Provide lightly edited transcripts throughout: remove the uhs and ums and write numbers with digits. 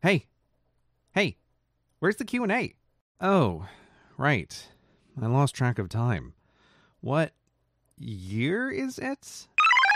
Hey, hey, where's the Q&A? Oh, right. I lost track of time. What year is it?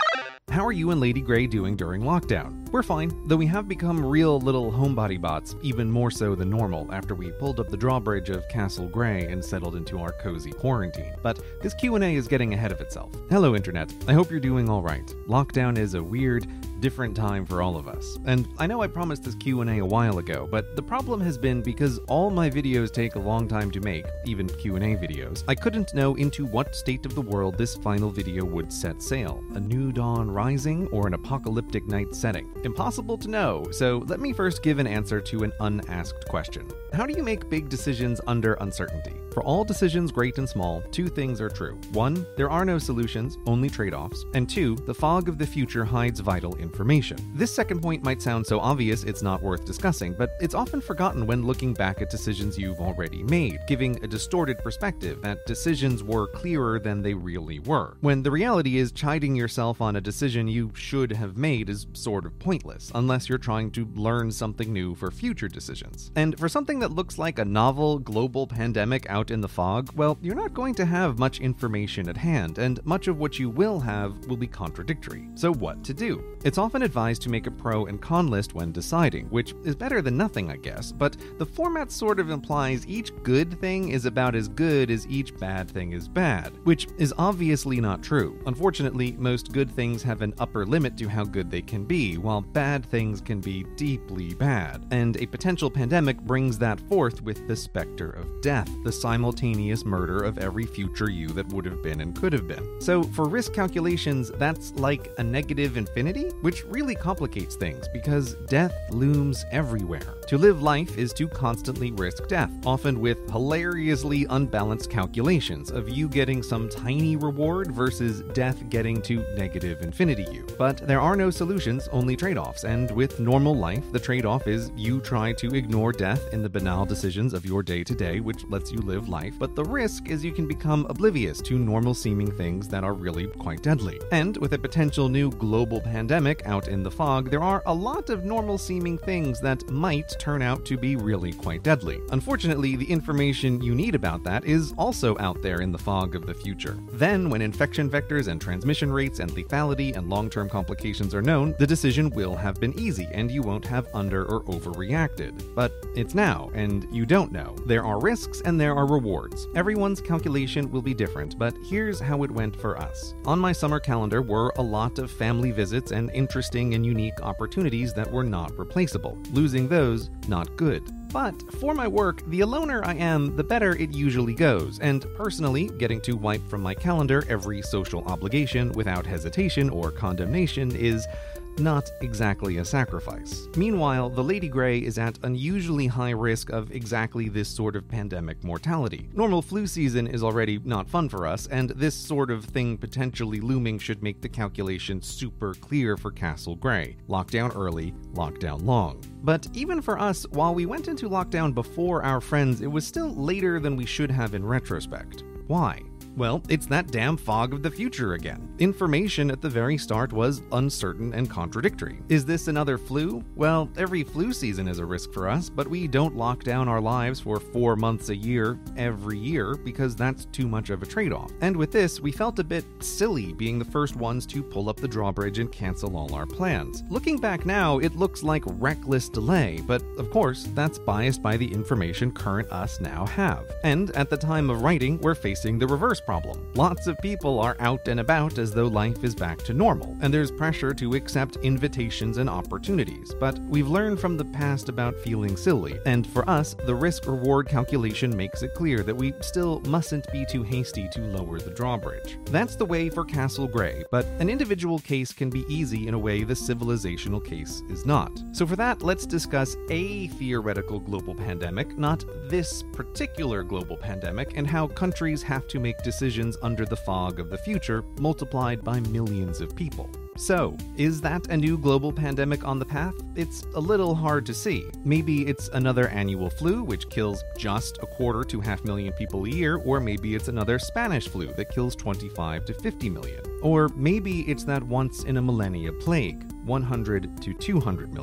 How are you and Lady Grey doing during lockdown? We're fine, though we have become real little homebody bots, even more so than normal after we pulled up the drawbridge of Castle Grey and settled into our cozy quarantine. But this Q&A is getting ahead of itself. Hello Internet, I hope you're doing alright. Lockdown is a weird, different time for all of us. And I know I promised this Q&A a while ago, but the problem has been because all my videos take a long time to make, even Q&A videos, I couldn't know into what state of the world this final video would set sail. A new dawn rising or an apocalyptic night setting? Impossible to know, so let me first give an answer to an unasked question. How do you make big decisions under uncertainty? For all decisions great and small, two things are true. 1, there are no solutions, only trade-offs. And 2, the fog of the future hides vital information. This second point might sound so obvious it's not worth discussing, but it's often forgotten when looking back at decisions you've already made, giving a distorted perspective that decisions were clearer than they really were. When the reality is chiding yourself on a decision you should have made is sort of pointless, unless you're trying to learn something new for future decisions. And for something that looks like a novel global pandemic out in the fog, well, you're not going to have much information at hand, and much of what you will have will be contradictory. So what to do? It's often advised to make a pro and con list when deciding, which is better than nothing, I guess, but the format sort of implies each good thing is about as good as each bad thing is bad, which is obviously not true. Unfortunately, most good things have an upper limit to how good they can be, while bad things can be deeply bad. And a potential pandemic brings that forth with the specter of death, the simultaneous murder of every future you that would have been and could have been. So for risk calculations, that's like a negative infinity, which really complicates things because death looms everywhere. To live life is to constantly risk death, often with hilariously unbalanced calculations of you getting some tiny reward versus death getting to negative infinity you. But there are no solutions, only trade-offs, and with normal life, the trade-off is you try to ignore death in the banal decisions of your day-to-day, which lets you live life, but the risk is you can become oblivious to normal-seeming things that are really quite deadly. And with a potential new global pandemic out in the fog, there are a lot of normal-seeming things that might turn out to be really quite deadly. Unfortunately, the information you need about that is also out there in the fog of the future. Then, when infection vectors and transmission rates and lethality and long-term complications are known, the decision will have been easy and you won't have under or overreacted. But it's now, and you don't know. There are risks and there are rewards. Everyone's calculation will be different, but here's how it went for us. On my summer calendar were a lot of family visits and interesting and unique opportunities that were not replaceable. Losing those, not good. But for my work, the aloner I am, the better it usually goes, and personally, getting to wipe from my calendar every social obligation without hesitation or condemnation is not exactly a sacrifice. Meanwhile, the Lady Grey is at unusually high risk of exactly this sort of pandemic mortality. Normal flu season is already not fun for us, and this sort of thing potentially looming should make the calculation super clear for Castle Grey. Lockdown early, lockdown long. But even for us, while we went into lockdown before our friends, it was still later than we should have in retrospect. Why? Well, it's that damn fog of the future again. Information at the very start was uncertain and contradictory. Is this another flu? Well, every flu season is a risk for us, but we don't lock down our lives for 4 months a year, every year, because that's too much of a trade-off. And with this, we felt a bit silly being the first ones to pull up the drawbridge and cancel all our plans. Looking back now, it looks like reckless delay, but of course, that's biased by the information current us now have. And at the time of writing, we're facing the reverse problem. Lots of people are out and about as though life is back to normal, and there's pressure to accept invitations and opportunities. But we've learned from the past about feeling silly, and for us, the risk-reward calculation makes it clear that we still mustn't be too hasty to lower the drawbridge. That's the way for Castle Grey, but an individual case can be easy in a way the civilizational case is not. So for that, let's discuss a theoretical global pandemic, not this particular global pandemic, and how countries have to make decisions under the fog of the future, multiplied by millions of people. So, is that a new global pandemic on the path? It's a little hard to see. Maybe it's another annual flu, which kills just 250,000 to 500,000 people a year, or maybe it's another Spanish flu that kills 25 to 50 million. Or maybe it's that once-in-a-millennia plague, 100 to 200 million.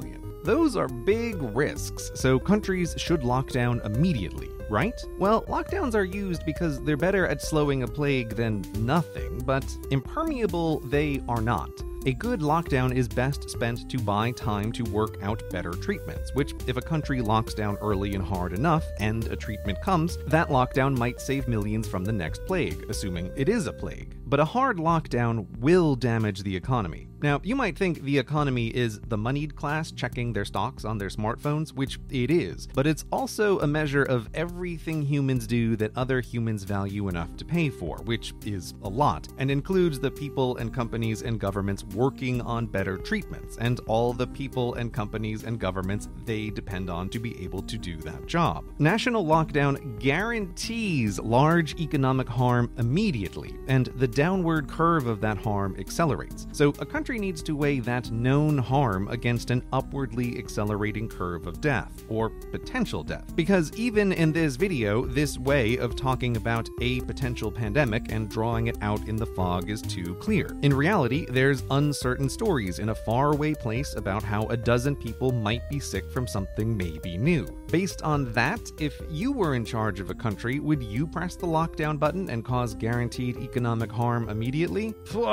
those are big risks, so countries should lock down immediately, right? Well, lockdowns are used because they're better at slowing a plague than nothing, but impermeable they are not. A good lockdown is best spent to buy time to work out better treatments, which, if a country locks down early and hard enough, and a treatment comes, that lockdown might save millions from the next plague, assuming it is a plague. But a hard lockdown will damage the economy. Now, you might think the economy is the moneyed class checking their stocks on their smartphones, which it is, but it's also a measure of everything humans do that other humans value enough to pay for, which is a lot, and includes the people and companies and governments working on better treatments, and all the people and companies and governments they depend on to be able to do that job. National lockdown guarantees large economic harm immediately, and the downward curve of that harm accelerates. So a country needs to weigh that known harm against an upwardly accelerating curve of death, or potential death. Because even in this video, this way of talking about a potential pandemic and drawing it out in the fog is too clear. In reality, there's uncertain stories in a faraway place about how a dozen people might be sick from something maybe new. Based on that, if you were in charge of a country, would you press the lockdown button and cause guaranteed economic harm immediately?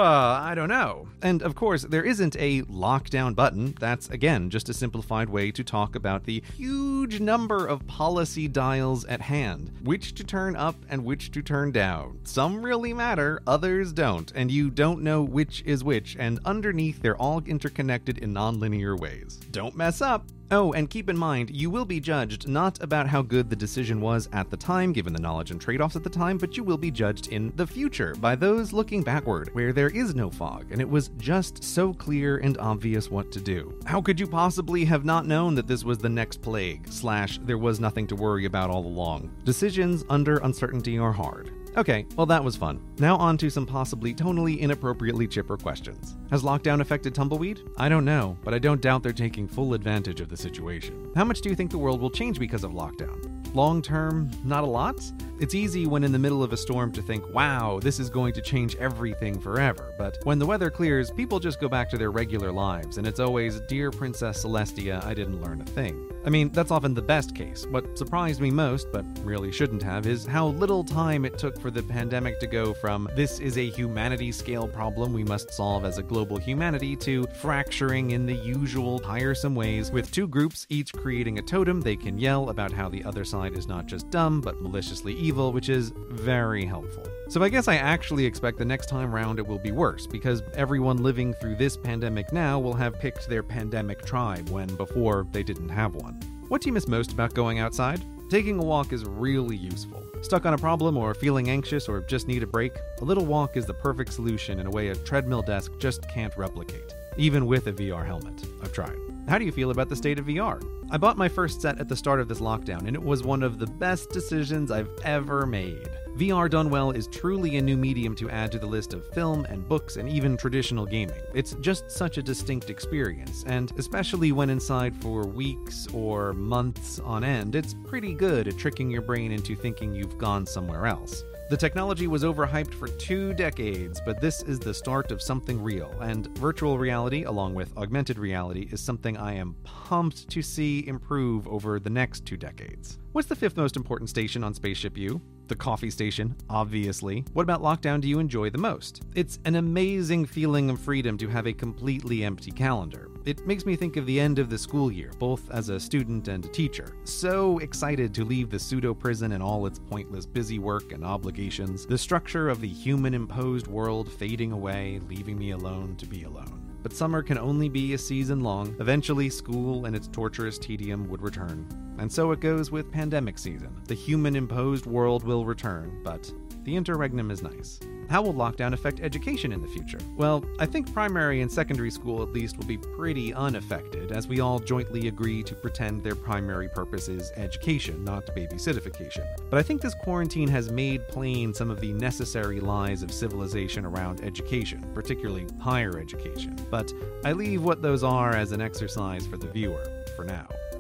I don't know. And of course, there isn't a lockdown button. That's, again, just a simplified way to talk about the huge number of policy dials at hand. Which to turn up and which to turn down. Some really matter, others don't, and you don't know which is which, and underneath they're all interconnected in nonlinear ways. Don't mess up! Oh, and keep in mind, you will be judged not about how good the decision was at the time, given the knowledge and trade-offs at the time, but you will be judged in the future by those looking backward, where there is no fog, and it was just so clear and obvious what to do. How could you possibly have not known that this was the next plague, / there was nothing to worry about all along? Decisions under uncertainty are hard. Okay, well that was fun. Now on to some possibly tonally inappropriately chipper questions. Has lockdown affected Tumbleweed? I don't know, but I don't doubt they're taking full advantage of the situation. How much do you think the world will change because of lockdown? Long term, not a lot? It's easy when in the middle of a storm to think, wow, this is going to change everything forever. But when the weather clears, people just go back to their regular lives, and it's always, Dear Princess Celestia, I didn't learn a thing. I mean, that's often the best case. What surprised me most, but really shouldn't have, is how little time it took for the pandemic to go from, this is a humanity-scale problem we must solve as a global humanity, to fracturing in the usual tiresome ways, with two groups each creating a totem they can yell about how the other side is not just dumb, but maliciously evil, which is very helpful. So I guess I actually expect the next time round it will be worse, because everyone living through this pandemic now will have picked their pandemic tribe when before they didn't have one. What do you miss most about going outside? Taking a walk is really useful. Stuck on a problem or feeling anxious or just need a break? A little walk is the perfect solution in a way a treadmill desk just can't replicate, even with a VR helmet. I've tried. How do you feel about the state of VR? I bought my first set at the start of this lockdown, and it was one of the best decisions I've ever made. VR done well is truly a new medium to add to the list of film and books and even traditional gaming. It's just such a distinct experience, and especially when inside for weeks or months on end, it's pretty good at tricking your brain into thinking you've gone somewhere else. The technology was overhyped for 2 decades, but this is the start of something real, and virtual reality, along with augmented reality, is something I am pumped to see improve over the next 2 decades. What's the 5th most important station on Spaceship U? The coffee station, obviously. What about lockdown do you enjoy the most? It's an amazing feeling of freedom to have a completely empty calendar. It makes me think of the end of the school year, both as a student and a teacher. So excited to leave the pseudo-prison and all its pointless busy work and obligations, the structure of the human-imposed world fading away, leaving me alone to be alone. But summer can only be a season long. Eventually, school and its torturous tedium would return. And so it goes with pandemic season. The human-imposed world will return, but the interregnum is nice. How will lockdown affect education in the future? Well, I think primary and secondary school at least will be pretty unaffected, as we all jointly agree to pretend their primary purpose is education, not babysittification. But I think this quarantine has made plain some of the necessary lies of civilization around education, particularly higher education. But I leave what those are as an exercise for the viewer, for now.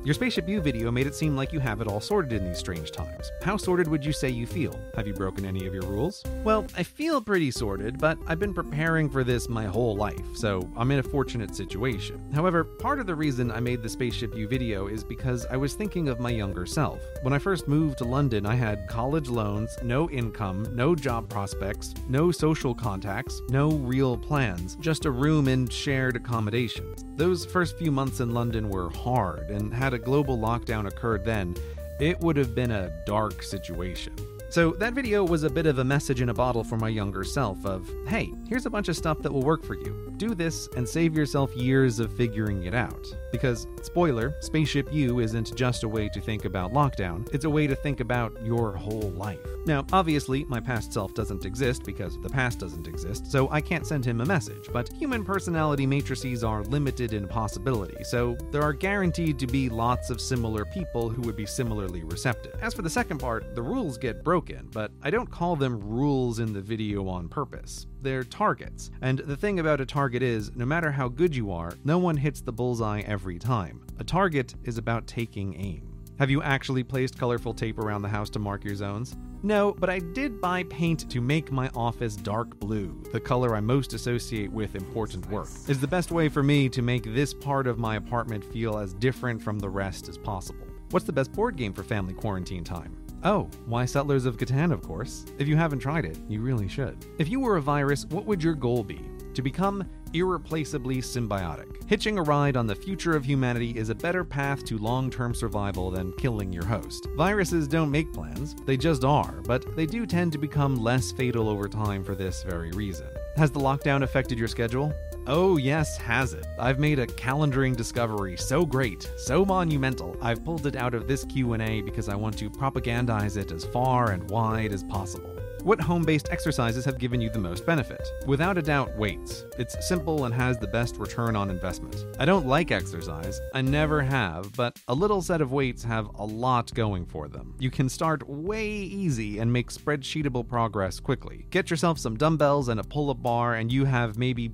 Your Spaceship U video made it seem like you have it all sorted in these strange times. How sorted would you say you feel? Have you broken any of your rules? Well, I feel pretty sorted, but I've been preparing for this my whole life, so I'm in a fortunate situation. However, part of the reason I made the Spaceship U video is because I was thinking of my younger self. When I first moved to London, I had college loans, no income, no job prospects, no social contacts, no real plans, just a room and shared accommodations. Those first few months in London were hard, and had a global lockdown occurred then, it would have been a dark situation. So that video was a bit of a message in a bottle for my younger self of, hey, here's a bunch of stuff that will work for you. Do this and save yourself years of figuring it out. Because, spoiler, Spaceship U isn't just a way to think about lockdown, it's a way to think about your whole life. Now, obviously, my past self doesn't exist because the past doesn't exist, so I can't send him a message, but human personality matrices are limited in possibility, so there are guaranteed to be lots of similar people who would be similarly receptive. As for the second part, the rules get broken, but I don't call them rules in the video on purpose. They're targets. And the thing about a target is, no matter how good you are, no one hits the bullseye every time. A target is about taking aim. Have you actually placed colorful tape around the house to mark your zones? No, but I did buy paint to make my office dark blue, the color I most associate with important work. It's the best way for me to make this part of my apartment feel as different from the rest as possible. What's the best board game for family quarantine time? Oh, why Settlers of Catan, of course. If you haven't tried it, you really should. If you were a virus, what would your goal be? To become irreplaceably symbiotic. Hitching a ride on the future of humanity is a better path to long-term survival than killing your host. Viruses don't make plans, they just are, but they do tend to become less fatal over time for this very reason. Has the lockdown affected your schedule? Oh yes, has it. I've made a calendaring discovery so great, so monumental, I've pulled it out of this Q&A because I want to propagandize it as far and wide as possible. What home-based exercises have given you the most benefit? Without a doubt, weights. It's simple and has the best return on investment. I don't like exercise, I never have, but a little set of weights have a lot going for them. You can start way easy and make spreadsheetable progress quickly. Get yourself some dumbbells and a pull-up bar and you have maybe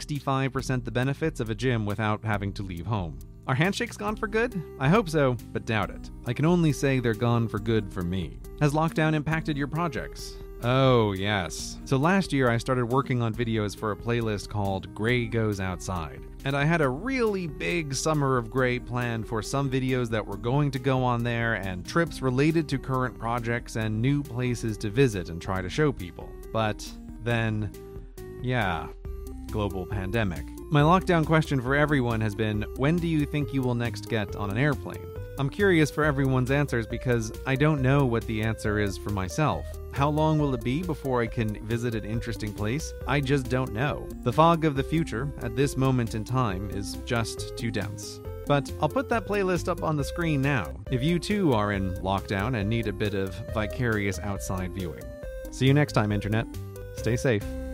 65% the benefits of a gym without having to leave home. Are handshakes gone for good? I hope so, but doubt it. I can only say they're gone for good for me. Has lockdown impacted your projects? Oh, yes. So last year I started working on videos for a playlist called Gray Goes Outside. And I had a really big summer of Gray planned for some videos that were going to go on there and trips related to current projects and new places to visit and try to show people. But then, yeah, global pandemic. My lockdown question for everyone has been, when do you think you will next get on an airplane? I'm curious for everyone's answers because I don't know what the answer is for myself. How long will it be before I can visit an interesting place? I just don't know. The fog of the future, at this moment in time, is just too dense. But I'll put that playlist up on the screen now, if you too are in lockdown and need a bit of vicarious outside viewing. See you next time, Internet. Stay safe.